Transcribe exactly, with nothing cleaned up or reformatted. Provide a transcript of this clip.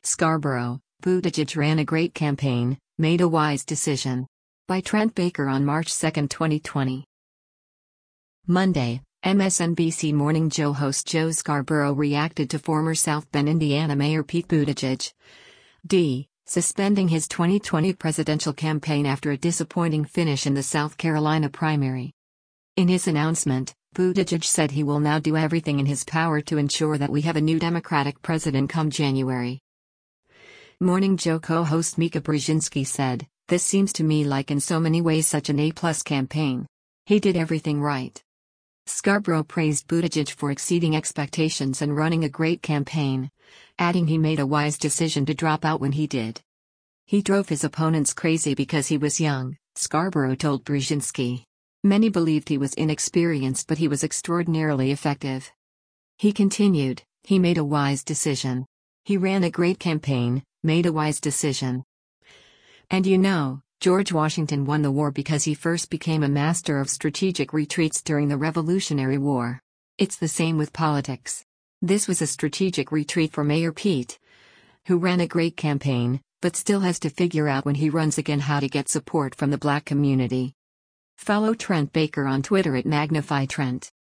Scarborough, Buttigieg ran a great campaign, made a wise decision. By Trent Baker on March second, twenty twenty. Monday, M S N B C Morning Joe host Joe Scarborough reacted to former South Bend, Indiana Mayor Pete Buttigieg. D. Suspending his twenty twenty presidential campaign after a disappointing finish in the South Carolina primary. In his announcement, Buttigieg said he will now do everything in his power to ensure that we have a new Democratic president come January. Morning Joe co-host Mika Brzezinski said, "This seems to me like in so many ways such an A-plus campaign. He did everything right." Scarborough praised Buttigieg for exceeding expectations and running a great campaign, adding he made a wise decision to drop out when he did. He drove his opponents crazy because he was young, Scarborough told Brzezinski. Many believed he was inexperienced, but he was extraordinarily effective. He continued, "He made a wise decision. He ran a great campaign, made a wise decision. And you know, George Washington won the war because he first became a master of strategic retreats during the Revolutionary War. It's the same with politics. This was a strategic retreat for Mayor Pete, who ran a great campaign, but still has to figure out when he runs again how to get support from the black community." Follow Trent Baker on Twitter at MagnifyTrent.